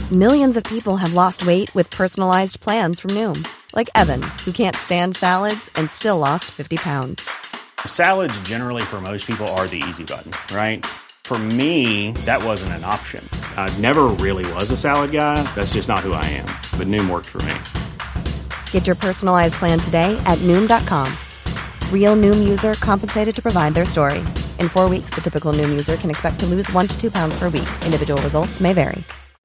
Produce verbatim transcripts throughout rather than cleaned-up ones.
Millions of people have lost weight with personalized plans from Noom. Like Evan, who can't stand salads and still lost fifty pounds. Salads generally for most people are the easy button, right? For me, that wasn't an option. I never really was a salad guy. That's just not who I am. But Noom worked for me. Get your personalized plan today at Noom dot com. Real Noom user compensated to provide their story. In four weeks, the typical Noom user can expect to lose one to two pounds per week. Individual results may vary.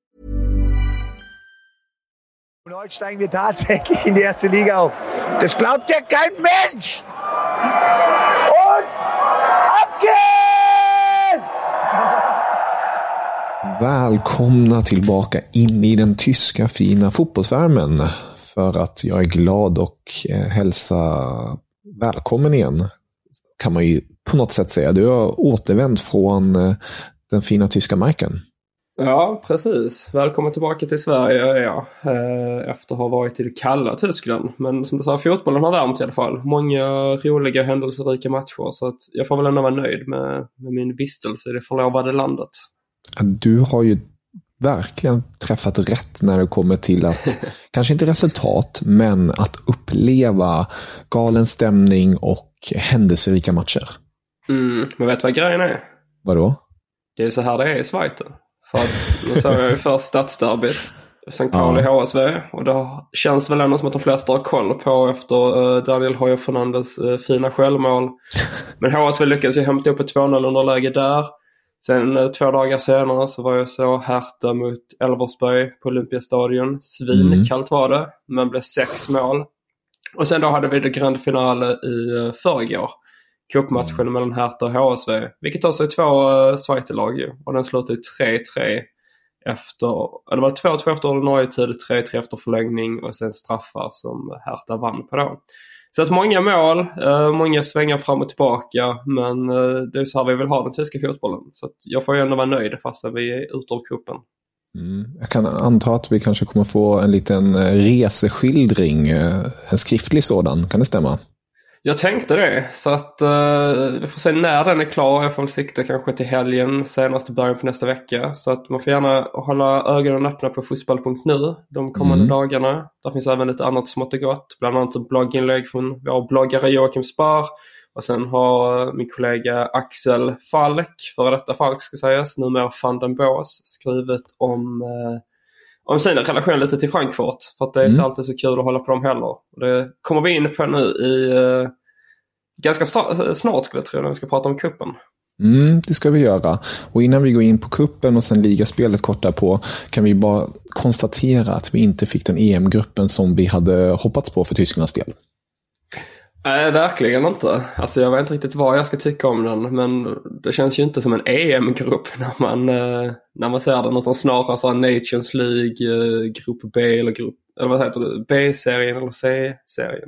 Und heute steigen wir tatsächlich in die erste Liga auf. Das glaubt ja kein Mensch! Und ab geht's! Välkomna tillbaka in i den tyska fina fotbollsvärmen. För att jag är glad och hälsa välkommen igen, kan man ju på något sätt säga. Du har återvänt från den fina tyska marken. Ja, precis. Välkommen tillbaka till Sverige, ja. Efter att ha varit i det kalla Tyskland. Men som du sa, fotbollen har värmt i alla fall. Många roliga, händelserika matcher. Så att jag får väl ändå vara nöjd med, med min vistelse i det förlovade landet. Du har ju verkligen träffat rätt när det kommer till att, kanske inte resultat, men att uppleva galen stämning och händelserika matcher. Mm, men vet du vad grejen är? Vadå? Det är så här det är i Schweiz. För att nu såg jag ju först stadsderbyt, sen kval i H S V, och det känns väl ändå som att de flesta har koll på efter uh, Daniel Hoyer Fernandes uh, fina självmål. Men H S V lyckades ju hämta upp ett två noll underläge där. Sen uh, två dagar senare så var jag så Hertha mot Elversberg på Olympiastadion. Svinkallt var det, men blev sex mål. Och sen då hade vi det grande finale i uh, förrgår. Cupmatchen mm. mellan Hertha och H S V, vilket också är två uh, Schweiz-lag ju. Och den slutade tre tre efter, eller var det två två efter ordinarie tid, tre tre efter förlängning och sen straffar som Hertha vann på då. Så att många mål, uh, många svängar fram och tillbaka, men uh, det är så här vi vill ha den tyska fotbollen. Så att jag får ju ändå vara nöjd fast vi är ute ur kuppen. Mm. Jag kan anta att vi kanske kommer få en liten reseskildring, en skriftlig sådan, kan det stämma? Jag tänkte det, så att uh, vi får se när den är klar. Jag får väl sikta kanske till helgen, senast i början på nästa vecka. Så att man får gärna hålla ögonen öppna på fotboll punkt nu de kommande mm. dagarna. Där finns även lite annat smått och gott. Bland annat en blogginlägg från vår bloggare Joakim Spar. Och sen har min kollega Axel Falk, före detta Falk ska sägas, numera van den Boos, skrivit om... Uh, om sina relationer lite till Frankfurt. För att det är mm. inte alltid så kul att hålla på dem heller. Och det kommer vi in på nu i uh, ganska sta- snart skulle jag tro när vi ska prata om kuppen. Mm, det ska vi göra. Och innan vi går in på kuppen och sen ligaspelet kort därpå, kan vi bara konstatera att vi inte fick den E M-gruppen som vi hade hoppats på för Tysklands del. Nej, verkligen inte. Alltså jag vet inte riktigt vad jag ska tycka om den, men det känns ju inte som en E M-grupp när man, eh, när man ser den, utan snarare så Nations League, eh, grupp B eller grupp, eller vad heter det, B-serien eller C-serien.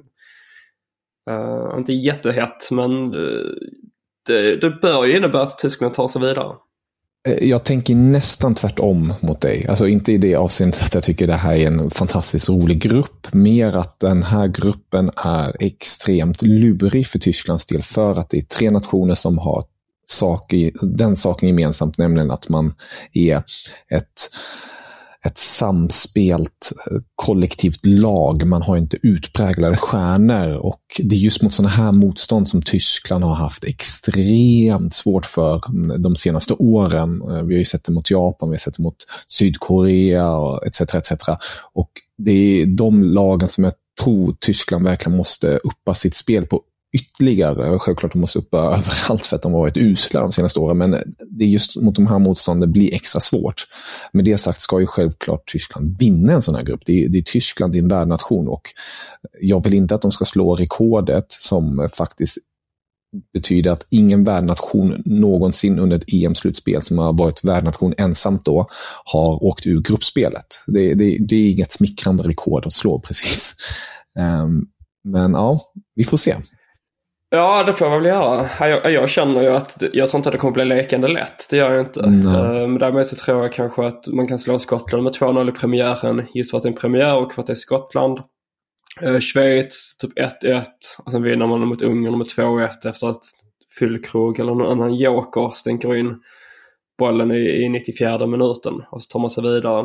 Uh, inte jättehett, men uh, det, det bör ju innebära att Tyskland tar sig vidare. Jag tänker nästan tvärtom mot dig. Alltså inte i det avseendet att jag tycker det här är en fantastiskt rolig grupp. Mer att den här gruppen är extremt lurig för Tysklands del. För att det är tre nationer som har sak i, den saken gemensamt. Nämligen att man är ett... ett samspelt kollektivt lag. Man har inte utpräglade stjärnor, och det är just mot sådana här motstånd som Tyskland har haft extremt svårt för de senaste åren. Vi har ju sett det mot Japan, vi har sett det mot Sydkorea och et cetera et cetera. Och det är de lagen som jag tror Tyskland verkligen måste uppa sitt spel på ytterligare. Självklart de måste uppa överallt för att de har varit usla de senaste åren, men det är just mot de här motstånden blir extra svårt. Med det sagt ska ju självklart Tyskland vinna en sån här grupp. Det är, det är Tyskland, det är en värdnation, och jag vill inte att de ska slå rekordet som faktiskt betyder att ingen värdnation någonsin under ett E M-slutspel som har varit värdnation ensamt då har åkt ur gruppspelet. Det, det, det är inget smickrande rekord att slå precis. Um, men ja, vi får se. Ja, det får jag väl göra. Jag, jag känner ju att jag tror inte att det kommer bli lekande lätt. Det gör jag inte. Mm. Men därmed så tror jag kanske att man kan slå Skottland med två noll i premiären. Just för att det är en premiär och för att det är Skottland. Schweiz typ ett ett. Och sen vinner man mot Ungern med två ett efter att Fyllkrog eller någon annan joker stänker in bollen i, i nittiofjärde minuten. Och så tar man sig vidare.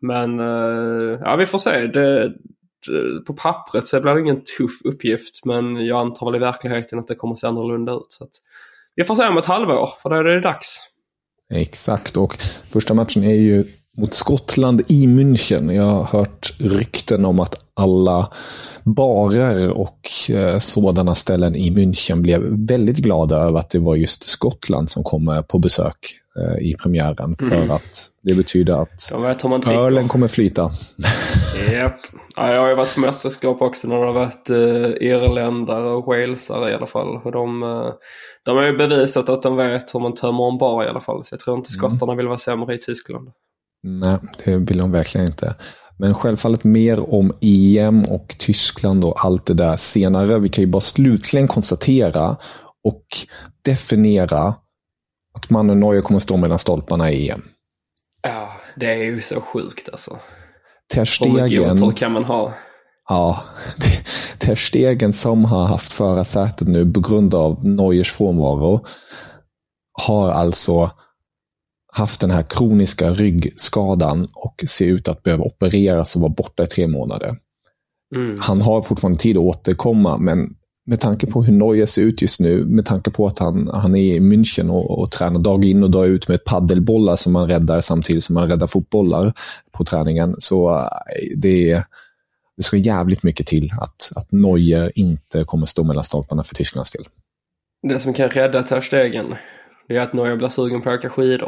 Men uh, ja, vi får se. Det, det, på pappret så blir det ingen tuff uppgift, men jag antar väl i verkligheten att det kommer se annorlunda ut. Så att vi får se om ett halvår, för då är det dags. Exakt, och första matchen är ju mot Skottland i München. Jag har hört rykten om att alla barer och eh, sådana ställen i München blev väldigt glada över att det var just Skottland som kommer på besök eh, i premiären. För mm. att det betyder att ölen kommer flyta. Yep. Ja, jag har ju varit på mästerskap också när det har varit eh, irländare och walesare i alla fall. Och de, eh, de har ju bevisat att de vet hur man tömmer en bar i alla fall. Så jag tror inte skottarna mm. vill vara sämre i Tyskland. Nej, det vill de verkligen inte. Men självfallet mer om E M och Tyskland och allt det där senare. Vi kan ju bara slutligen konstatera och definiera att Manuel Neuer kommer stå mellan stolparna i E M. Ja, det är ju så sjukt alltså. Ter Stegen, hur kan man ha? Ja, Ter Stegen som har haft förarsätet nu på grund av Neuers frånvaro har alltså haft den här kroniska ryggskadan och ser ut att behöva opereras och vara borta i tre månader. Mm. Han har fortfarande tid att återkomma, men med tanke på hur Neuer ser ut just nu, med tanke på att han, han är i München och, och tränar dag in och dag ut med paddelbollar som man räddar samtidigt som man räddar fotbollar på träningen, så det, det ska jävligt mycket till att, att Neuer inte kommer stå mellan stolparna för Tysklands del. Det som kan rädda Ter Stegen, det är att Neuer blir sugen på att åka skidor.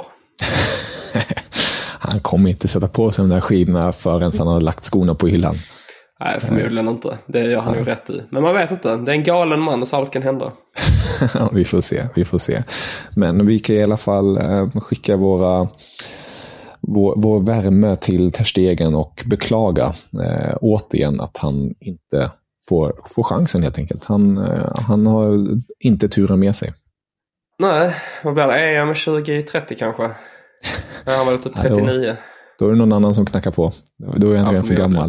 Han kommer inte sätta på sig de där skidorna förrän han har lagt skorna på hyllan. Nej, förmodligen inte. Det gör han ju rätt i. Men man vet inte. Det är en galen man så allt kan hända. Ja, vi får se. Vi får se. Men vi kan i alla fall eh, skicka våra vår, vår värme till Ter Stegen och beklaga eh, återigen att han inte får, får chansen helt enkelt. Han, eh, han har inte turen med sig. Nej, vad blir det? E M tjugo trettio kanske? Ja, han var typ trettionio. Ja, då, då är det någon annan som knackar på. Då är han ja, redan för gammal.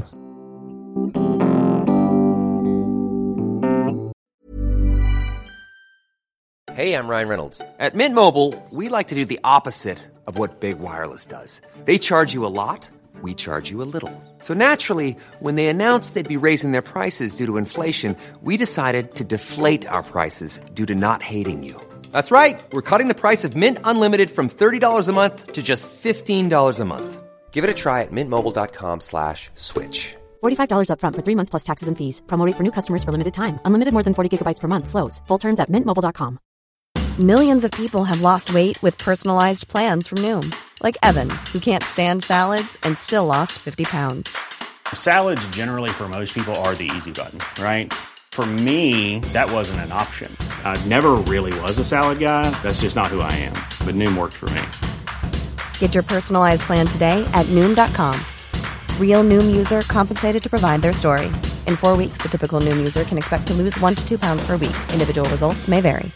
Hey, I'm Ryan Reynolds. At Mint Mobile, we like to do the opposite of what Big Wireless does. They charge you a lot, we charge you a little. So naturally, when they announced they'd be raising their prices due to inflation, we decided to deflate our prices due to not hating you. That's right. We're cutting the price of Mint Unlimited from thirty dollars a month to just fifteen dollars a month. Give it a try at mintmobile.com slash switch. forty-five dollars up front for three months plus taxes and fees. Promo rate for new customers for limited time. Unlimited more than forty gigabytes per month. Slows full terms at mint mobile dot com. Millions of people have lost weight with personalized plans from Noom. Like Evan, who can't stand salads and still lost fifty pounds. Salads generally for most people are the easy button, right? For me, that wasn't an option. I never really was a salad guy. That's just not who I am. But Noom worked for me. Get your personalized plan today at noom dot com. Real Noom user compensated to provide their story. In four weeks, the typical Noom user can expect to lose one to two pounds per week. Individual results may vary.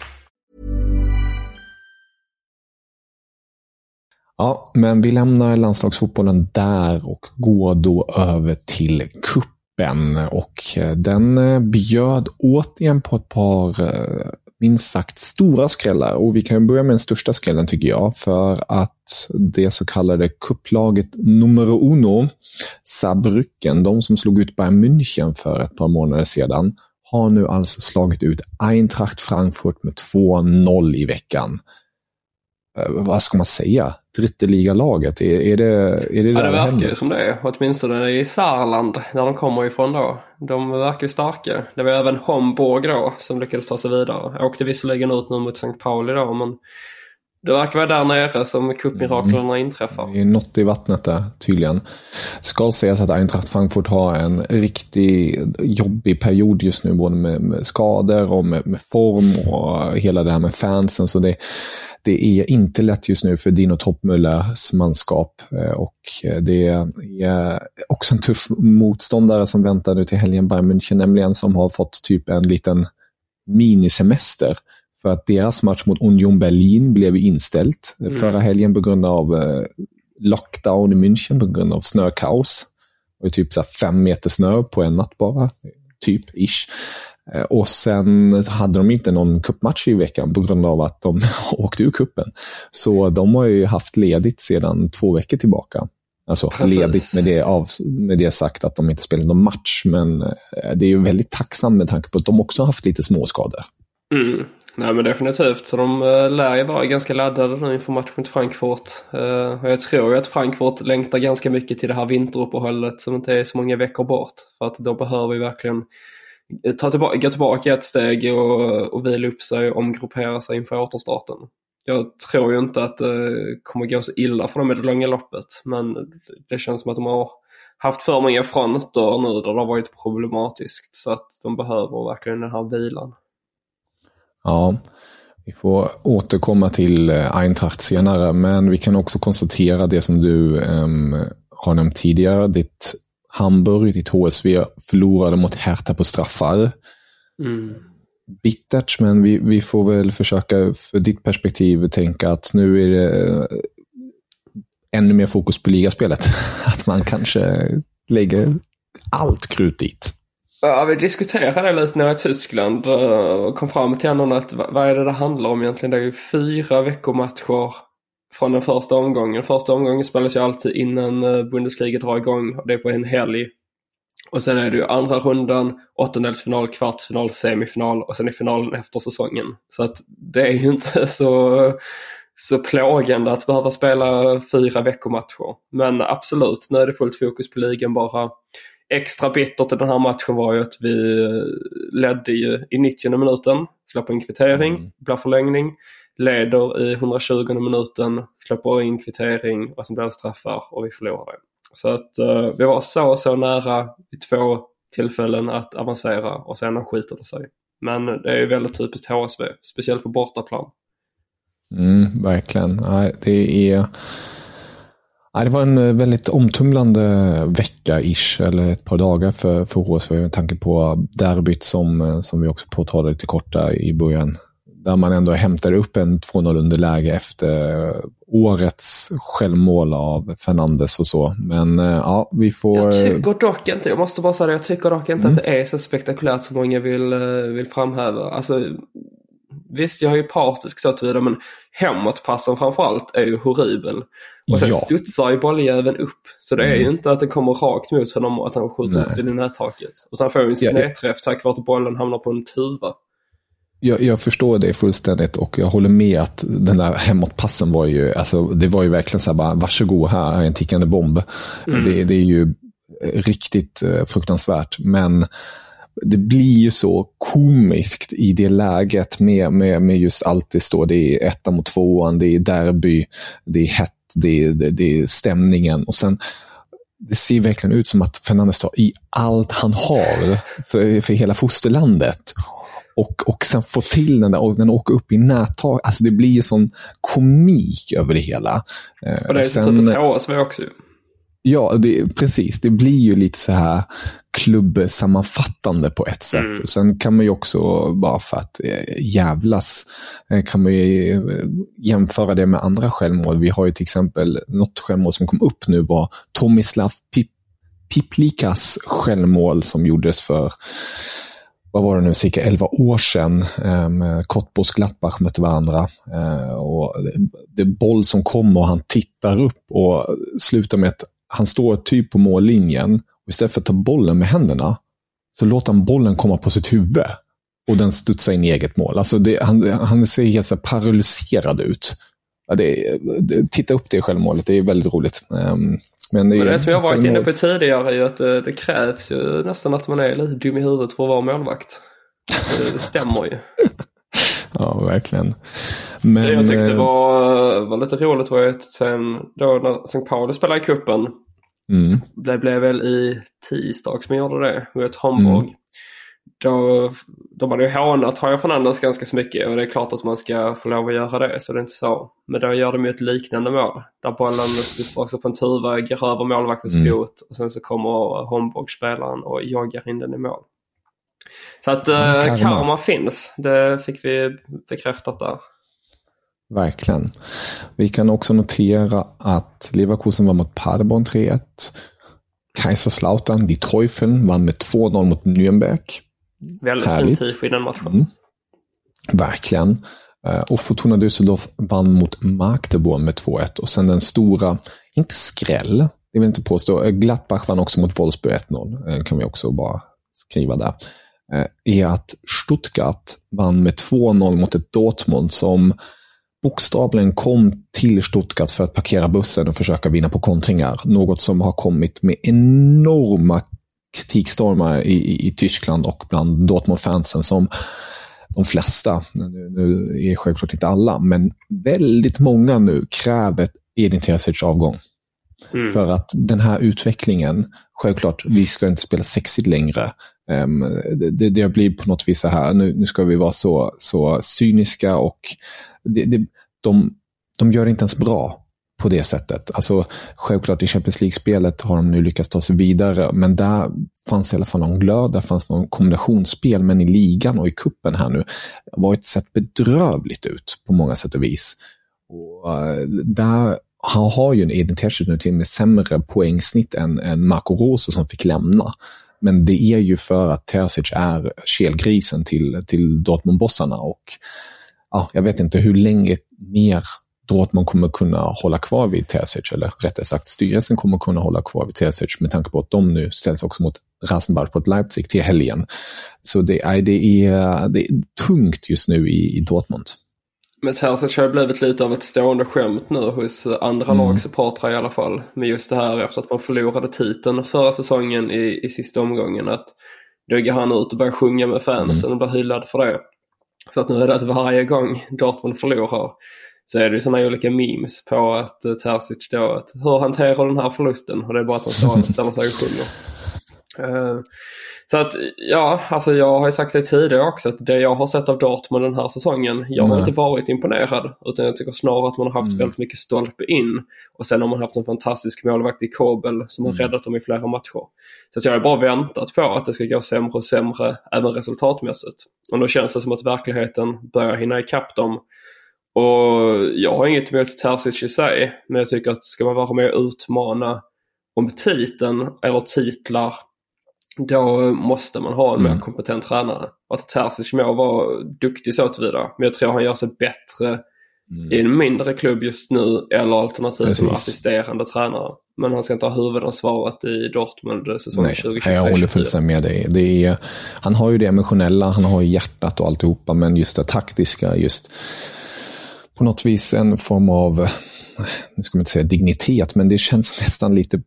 Ja, men vi lämnar landslagsfotbollen där och går då över till kuppen. Och den bjöd återigen på ett par minst sagt stora skrällar. Och vi kan börja med den största skrällen tycker jag. För att det så kallade kupplaget numero uno, Saarbrücken, de som slog ut Bayern München för ett par månader sedan, har nu alltså slagit ut Eintracht Frankfurt med två noll i veckan. Vad ska man säga? Dritteliga-laget, är, är det är det ja, där det verkar händer? Som det är, åtminstone i Saarland där de kommer ifrån då. De verkar ju starka. Det var även Homburg då som lyckades ta sig vidare. Jag åkte visserligen ut nu mot Sankt Pauli då, men det verkar vara där nere som cupmiraklerna mm. inträffar. Det är något i vattnet där, tydligen. Ska sägas att Eintracht Frankfurt har en riktigt jobbig period just nu, både med, med skador och med, med form och hela det här med fansen, så det Det är inte lätt just nu för Dino Toppmüllers manskap, och det är också en tuff motståndare som väntar nu till helgen, Bayern München nämligen, som har fått typ en liten minisemester för att deras match mot Union Berlin blev inställt mm. förra helgen på grund av lockdown i München, på grund av snökaos. Det var typ så här fem meter snö på en natt bara, typ ish. Och sen hade de inte någon cupmatch i veckan på grund av att de åkte ur kuppen. Så de har ju haft ledigt sedan två veckor tillbaka. Alltså Precis. ledigt med det, av, med det sagt att de inte spelar någon match, men det är ju väldigt tacksamt med tanke på att de också har haft lite småskador. Mm. Nej, men definitivt. Så de uh, lär ju vara ganska laddade nu inför matchen mot Frankfurt. Uh, och jag tror ju att Frankfurt längtar ganska mycket till det här vinteruppehållet som inte är så många veckor bort. För att då behöver vi verkligen ta tillbaka, gå tillbaka ett steg och, och vila upp sig och omgruppera sig inför återstarten. Jag tror ju inte att det kommer gå så illa för dem i det långa loppet. Men det känns som att de har haft för många fronter nu där det har varit problematiskt. Så att de behöver verkligen den här vilan. Ja, vi får återkomma till Eintracht senare, men vi kan också konstatera det som du um, har nämnt tidigare. Ditt Hamburg, ditt H S V förlorade mot Hertha på straffar. Mm. Bittert, men vi, vi får väl försöka för ditt perspektiv tänka att nu är det ännu mer fokus på ligaspelet. Att man kanske lägger allt krut dit. Ja, vi diskuterade det lite när jag var i Tyskland och kom fram till ändå att vad är det det handlar om egentligen? Det är ju fyra veckomatcher från den första omgången. Den första omgången spelas ju alltid innan Bundesliga drar igång och det är på en helg. Och sen är det ju andra rundan, åttondelsfinal, kvartsfinal, semifinal och sen är finalen efter säsongen. Så att det är ju inte så, så plågande att behöva spela fyra veckomatcher. Men absolut, nu är det fullt fokus på ligan bara. Extra bittert i den här matchen var ju att vi ledde ju i nittionde minuten, släpper en kvittering, mm. blir förlängning, leder i hundratjugonde minuten, släpper in kvittering och sen blir det straffar och vi förlorade. Så att uh, vi var så så nära i två tillfällen att avancera och sen skiter det sig. Men det är ju väldigt typiskt H S V, speciellt på bortaplan. Mm, verkligen. Nej, det är... Det var en väldigt omtumlande vecka-ish, eller ett par dagar för, för H S V med tanke på derbyt som, som vi också påtalade lite korta i början. Där man ändå hämtar upp en två noll underläge efter årets självmål av Fernandes och så. Men ja, vi får... Jag tycker dock inte, jag måste bara säga det, jag tycker dock inte mm. att det är så spektakulärt som många vill, vill framhäva. Alltså... Visst, jag är ju partisk så att vidare, men hemåtpassen framförallt är ju horribel. Och sen ja. studsar ju bolljäveln upp. Så det är mm. ju inte att det kommer rakt mot honom och att han skjuter upp den i nättaket. Utan han får ju en snedträff ja, tack vare att bollen hamnar på en tuva. Jag, jag förstår det fullständigt och jag håller med att den där hemåtpassen var ju, alltså det var ju verkligen så här bara, varsågod, här är en tickande bomb. Mm. Det, det är ju riktigt fruktansvärt, men det blir ju så komiskt i det läget med, med, med just allt det står. Det är etta mot tvåan, det är derby, det är hett, det är, det, det är stämningen. Och sen, det ser verkligen ut som att Fernandes tar i allt han har för, för hela fosterlandet. Och, och sen få till den där och den åker upp i nättag. Alltså det blir ju sån komik över det hela. Och det är sen, typ ett H S V också. Ja, det, precis. Det blir ju lite så här klubbsammanfattande på ett sätt. Mm. Och sen kan man ju också, bara för att jävlas, kan man ju jämföra det med andra självmål. Vi har ju till exempel något självmål som kom upp nu var Tomislav Pip, Piplikas självmål som gjordes för, vad var det nu, cirka elva år sedan. Um, Cottbus Gladbach mötte varandra. Uh, och det är boll som kommer och han tittar upp och slutar med att han står typ på mållinjen och istället för att ta bollen med händerna så låter han bollen komma på sitt huvud och den studsar in i eget mål. Alltså det, han, han ser helt så paralyserad ut. Ja, det, det, titta upp det självmålet, det är väldigt roligt. Um, men det, men det som jag har varit inne på tidigare är ju att det, det krävs ju nästan att man är lite dum i huvudet för att vara målvakt. Det, det stämmer ju. Ja, verkligen. Men, det jag tyckte var, var lite roligt var att sen då när Sankt Pauli spelade i kuppen, mm. det blev väl i tisdags som gjorde det mot Hamburg. Mm. Då, de hade ju hånat Javier Fernandes ganska så mycket och det är klart att man ska få lov att göra det, så det är inte så. Men då gör de ju ett liknande mål där bollen studsar också på en tuva, går över målvaktens mm. fot och sen så kommer Hamburg-spelaren och joggar in den i mål. Så att mm, karma. karma finns, det fick vi bekräftat där. Verkligen. Vi kan också notera att Leverkusen var mot Paderborn tre ett. Kaiserslautern, die Teufeln, vann med två noll mot Nürnberg. Väldigt fint tifo i den matchen. Mm. Verkligen. Och Fortuna Düsseldorf vann mot Magdeburg med två ett. Och sen den stora, inte skräll, det vill inte påstå. Gladbach vann också mot Wolfsburg ett noll, kan vi också bara skriva där. Är att Stuttgart vann med två noll mot ett Dortmund som bokstavligen kom till Stuttgart för att parkera bussen och försöka vinna på kontringar. Något som har kommit med enorma kritikstormar i, i, i Tyskland och bland Dortmund-fansen som de flesta, nu, nu är självklart inte alla, men väldigt många nu kräver Edin Terzic avgång. Mm. För att den här utvecklingen, självklart, vi ska inte spela sexigt längre. Um, det, det blir på något vis så här, nu, nu ska vi vara så, så cyniska och det, det, de, de gör inte ens bra på det sättet. Alltså självklart i Champions League-spelet har de nu lyckats ta sig vidare, men där fanns i alla fall någon glöd, där fanns någon kombinationsspel, men i ligan och i kuppen här nu var ett sätt bedrövligt ut på många sätt och vis. Och uh, där han har ju en Edin Terzic nu till med sämre poängsnitt än, än Marco Rose som fick lämna. Men det är ju för att Terzic är kelgrisen till, till Dortmund-bossarna och ja, jag vet inte hur länge mer Dortmund kommer kunna hålla kvar vid Terzic, eller rättare sagt styrelsen kommer kunna hålla kvar vid Terzic med tanke på att de nu ställs också mot Rasenball på ett Leipzig till helgen. Så det är, det är, det är tungt just nu i, i Dortmund. Men Terzic har blivit lite av ett stående skämt nu hos andra mm. lagsupportrar i alla fall. Med just det här efter att man förlorade titeln förra säsongen i, i sista omgången. Att då går han ut och börjar sjunga med fansen mm. och blir hyllad för det. Så att nu är det att varje gång Dortmund förlorar så är det sådana olika memes på att Terzic då, att hur hanterar den här förlusten? Och det är bara att han står och ställer sig och sjunger. Uh, så att, ja, alltså jag har ju sagt det tidigare också att det jag har sett av Dortmund den här säsongen, jag har Nej. inte varit imponerad, utan jag tycker snarare att man har haft mm. väldigt mycket stolpe in och sen har man haft en fantastisk målvakt i Kobel som har mm. räddat dem i flera matcher. Så att jag har bara väntat på att det ska gå sämre och sämre även resultatmässigt. Och då känns det som att verkligheten börjar hinna ikapp dem. Och jag har inget emot Terzic i sig, men jag tycker att ska man vara med och utmana om titeln eller titlar, då måste man ha en mm. mer kompetent tränare. Att Terzic må vara duktig så tillvida, men jag tror han gör sig bättre mm. i en mindre klubb just nu eller alternativt som assisterande tränare. Men han ska inte ha huvudansvaret i Dortmund säsongen tjugo tjugotre. Jag håller fullständigt med dig. Det är, han har ju det emotionella, han har ju hjärtat och alltihopa, men just det taktiska, just på något vis en form av, nu ska man inte säga dignitet, men det känns nästan lite,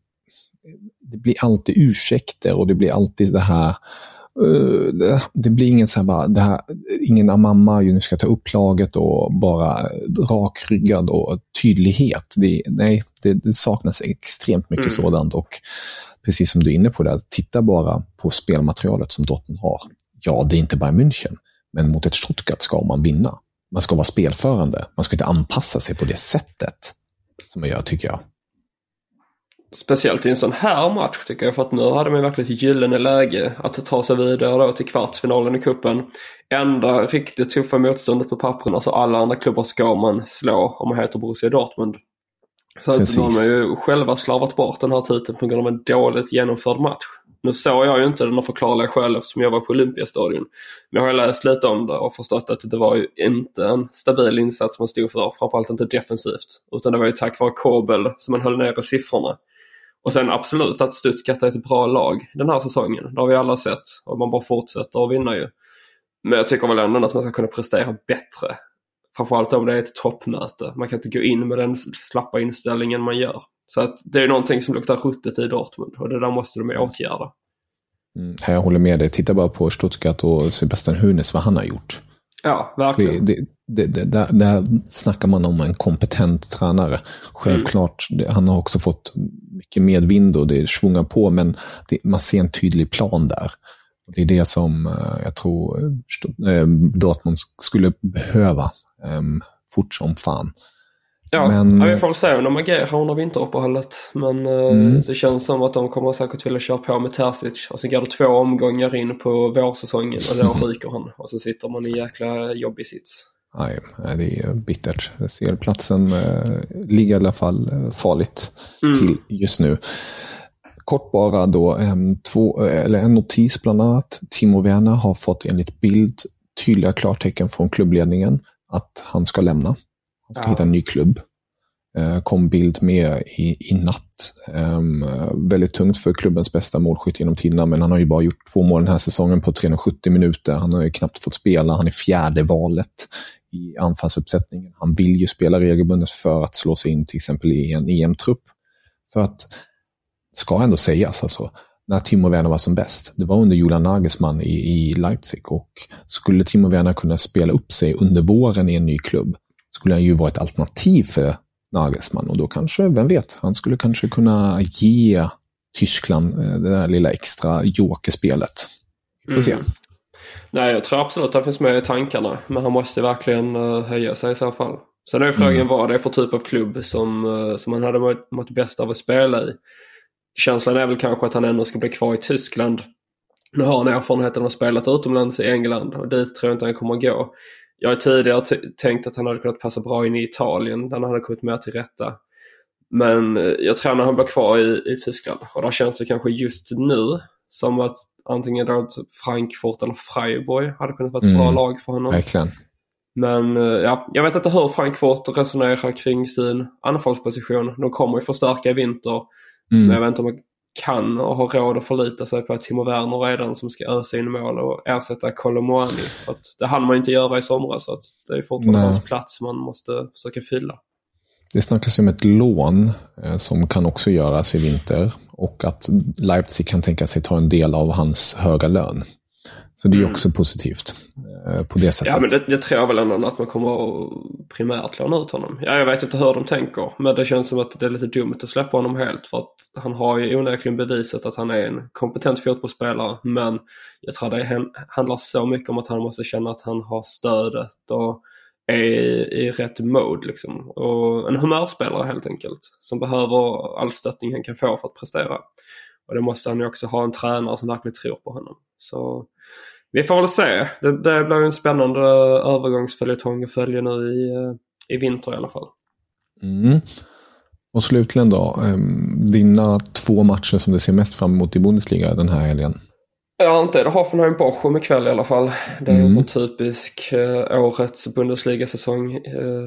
det blir alltid ursäkter och det blir alltid det här, uh, det, det blir ingen så här bara, det här, ingen mamma ju nu ska ta upp laget och bara rakryggad och tydlighet. Det, nej, det, det saknas extremt mycket mm. sådant, och precis som du är inne på det, titta bara på spelmaterialet som Dortmund har. Ja, det är inte bara München, men mot ett Stuttgart ska man vinna. Man ska vara spelförande. Man ska inte anpassa sig på det sättet som man gör, tycker jag. Speciellt i en sån här match tycker jag, för att nu hade man verkligen ett gyllene läge att ta sig vidare då till kvartsfinalen i kuppen. Enda riktigt tuffa motståndet på pappren, alltså alla andra klubbar ska man slå om man heter Borussia Dortmund. Så att de har ju själva slarvat bort den här titeln på grund av en dåligt genomförd match. Nu såg jag ju inte den förklarliga själv eftersom jag var på Olympiastadion. Men jag har läst lite om det och förstått att det var ju inte en stabil insats man stod för. Framförallt inte defensivt. Utan det var ju tack vare Kobel som man höll ner i siffrorna. Och sen absolut att Stuttgart är ett bra lag den här säsongen. Det har vi alla sett. Och man bara fortsätter att vinna ju. Men jag tycker väl ändå att man ska kunna prestera bättre. Framförallt om det är ett toppmöte. Man kan inte gå in med den slappa inställningen man gör. Så att det är någonting som luktar ruttet i Dortmund. Och det där måste de åtgärda. Mm, jag håller med dig. Titta bara på Stuttgart och Sebastian Hoeneß, vad han har gjort. Ja, verkligen. Det, det, det, där, där snackar man om en kompetent tränare. Självklart, mm. det, han har också fått mycket medvind och det svungar på. Men det, man ser en tydlig plan där. Det är det som uh, jag tror uh, Dortmund skulle behöva um, fort som fan. Ja, men, ja, vi får väl se när man agerar under vinteruppehållet. Men uh, mm. det känns som att de kommer säkert vilja köra på med Terzic. Och sen går det två omgångar in på vårsäsongen och då ryker han. Och så sitter man i en jäkla jobbig sits. Nej, det är bittert. Jag ser platsen uh, ligga i alla fall farligt mm. till just nu. Kort bara då, um, två, eller en notis bland annat. Timo Werner har fått enligt Bild tydliga klartecken från klubbledningen att han ska lämna. Han ska ja. hitta en ny klubb. kom Bild med i, i natt. Um, väldigt tungt för klubbens bästa målskytt genom tiderna, men han har ju bara gjort två mål den här säsongen på trehundrasjuttio minuter. Han har ju knappt fått spela. Han är fjärde valet i anfallsuppsättningen. Han vill ju spela regelbundet för att slå sig in till exempel i en E M-trupp. För att, ska ändå sägas alltså, när Timo Werner var som bäst, det var under Julian Nagelsmann i, i Leipzig, och skulle Timo Werner kunna spela upp sig under våren i en ny klubb, skulle han ju vara ett alternativ för Nagelsmann, och då kanske, vem vet, han skulle kanske kunna ge Tyskland det där lilla extra jokerspelet. Vi får se. Mm. Nej, jag tror absolut att det finns med i tankarna, men han måste verkligen höja sig i så fall. Sen är frågan mm. vad det är för typ av klubb som, som han hade mått bäst av att spela i. Känslan är väl kanske att han ändå ska bli kvar i Tyskland. Nu har han erfarenheten av att spelat utomlands i England, och dit tror jag inte han kommer att gå. Jag har tidigare t- tänkt att han hade kunnat passa bra in i Italien, där han hade kommit mer till rätta. Men jag tror att han blir kvar i, i Tyskland. Och där känns det kanske just nu som att antingen då Frankfurt eller Freiburg hade kunnat vara ett mm. bra lag för honom. Verkligen. Men ja, jag vet inte hur Frankfurt resonerar kring sin anfallsposition. De kommer ju förstärka i vinter. Mm. Men jag vet inte om man kan och har råd att förlita sig på att Timo Werner redan som ska ösa in mål och ersätta Kolomoani. För att det hann man inte göra i somras, så att det är fortfarande hans plats man måste försöka fylla. Det snackas ju om ett lån eh, som kan också göras i vinter, och att Leipzig kan tänka sig ta en del av hans höga lön. Så det är ju också mm. positivt eh, på det sättet. Ja, men det, det tror jag väl ändå att man kommer att primärt låna ut honom. Ja, jag vet inte hur de tänker, men det känns som att det är lite dumt att släppa honom helt, för att han har ju onekligen bevisat att han är en kompetent fotbollsspelare, men jag tror det handlar så mycket om att han måste känna att han har stödet och är i rätt mode liksom. Och en humörspelare helt enkelt, som behöver all stöttning han kan få för att prestera. Och det måste han ju också ha en tränare som verkligen tror på honom. Så vi får väl se. Det, det blir ju en spännande övergångsföljetong att följa nu i, i vinter i alla fall. Mm. Och slutligen då, dina två matcher som du ser mest fram emot i Bundesliga den här helgen? Ja, inte är det Hoffenheim Bochum ikväll i alla fall. Det är mm. en typisk eh, årets Bundesliga-säsong.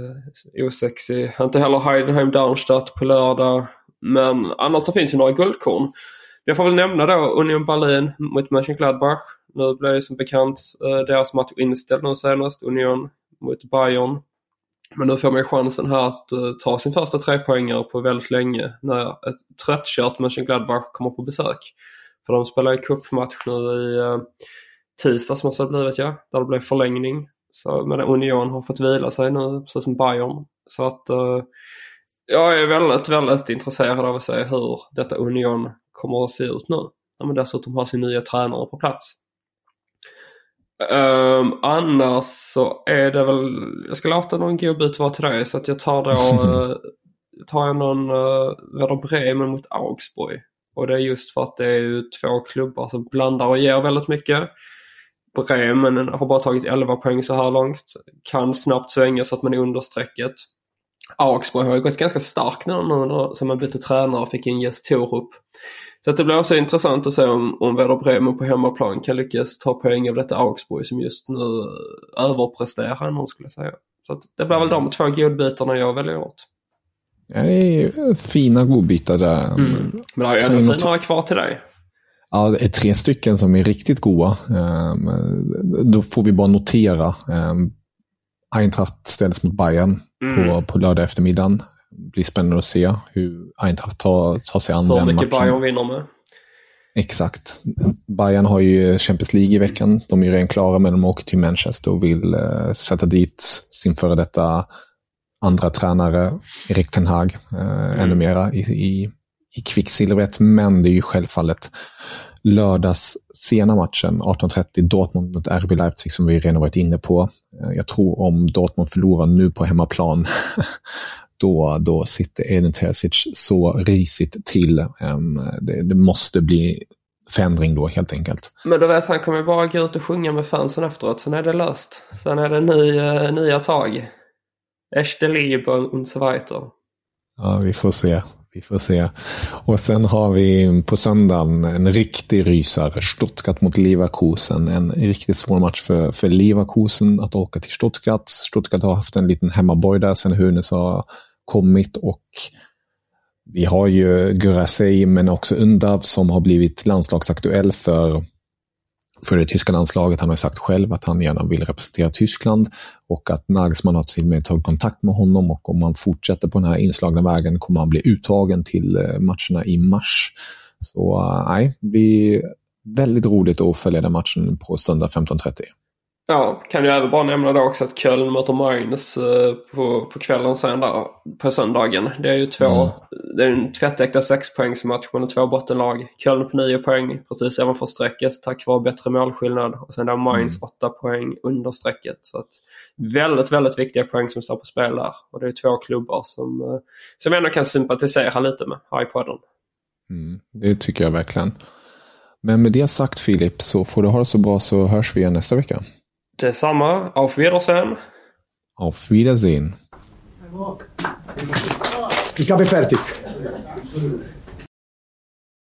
Eh, osexig. Inte heller Heidenheim Darmstadt på lördag. Men annars det finns ju några guldkorn. Jag får väl nämna då Union Berlin mot Mönchengladbach. Nu blev det som bekant eh, deras match inställd nu senast. Union mot Bayern. Men nu får man chansen här att uh, ta sin första tre poängare på väldigt länge när ett tröttkört Mönchengladbach kommer på besök. För de spelar i cupmatch nu i uh, tisdags måste det blivit, ja. Där det blev förlängning. Så, men Union har fått vila sig nu, precis som Bayern. Så att uh, jag är väldigt, väldigt intresserad av att se hur detta Union kommer att se ut nu. När man dessutom har sin nya tränare på plats. Um, annars så är det väl, jag ska låta någon god bit vara till dig, så att jag tar då uh, tar jag någon uh, Werder Bremen mot Augsburg, och det är just för att det är ju två klubbar som blandar och ger väldigt mycket. Bremen har bara tagit elva poäng så här långt, kan snabbt svänga så att man är under strecket. Augsburg har ju gått ganska starkt nu när som man bytte tränare och fick in Jes Torup. Så att det blir också intressant att se om, om Werder Bremen på hemmaplan kan lyckas ta poäng av detta Augsburg som just nu överpresterar, någon skulle säga. Så att det blir väl de två godbitarna jag väljer åt. Ja, det är fina godbitar där. Mm. Men det har ju ändå finare kvar till dig. Ja, det är tre stycken som är riktigt goda. Då får vi bara notera. Eintracht ställs mot Bayern mm. på, på lördag eftermiddagen. Det blir spännande att se hur Eintracht tar, tar sig an den matchen. Hur mycket Bayern vinner med. Exakt. Bayern har ju Champions League i veckan. De är redan klara, men de åker till Manchester och vill uh, sätta dit sin före detta andra tränare Erik ten Hag uh, mm. ännu mera i, i, i kvicksilvret. Men det är ju självfallet lördags sena matchen arton trettio Dortmund mot R B Leipzig som vi redan varit inne på. Uh, jag tror om Dortmund förlorar nu på hemmaplan Då, då sitter Edin Terzic så risigt till. Um, det, det måste bli förändring då helt enkelt. Men då vet han kommer bara gå ut och sjunga med fansen efteråt. Sen är det löst. Sen är det ny, uh, nya tag. Echte Liebe und so weiter. Ja, vi får se. Vi får se. Och sen har vi på söndagen en riktig rysare. Stuttgart mot Leverkusen. En riktigt svår match för, för Leverkusen att åka till Stuttgart. Stuttgart har haft en liten hemmaborg där sen Hunes har kommit, och vi har ju Gurasei men också Undav som har blivit landslagsaktuell för, för det tyska landslaget. Han har sagt själv att han gärna vill representera Tyskland och att Nagelsmann har till och med tagit kontakt med honom, och om man fortsätter på den här inslagna vägen kommer han bli uttagen till matcherna i mars. Så nej, det blir väldigt roligt att följa den matchen på söndag femton trettio. Ja, kan jag även bara nämna då också att Köln möter Mainz på, på kvällen sen där, på söndagen. Det är ju två, mm. det är en tvättäkta sexpoängsmatch mellan två bottenlag. Köln på nio poäng, precis även för strecket, tack vare bättre målskillnad. Och sen där Mainz mm. åtta poäng under strecket. Så att väldigt, väldigt viktiga poäng som står på spel där. Och det är två klubbar som, som ändå kan sympatisera lite med här i podden. Mm, det tycker jag verkligen. Men med det sagt, Filip, så får du ha det så bra, så hörs vi igen nästa vecka. Detsamma. Auf Wiedersehen. Auf Wiedersehen. Ich habe fertig.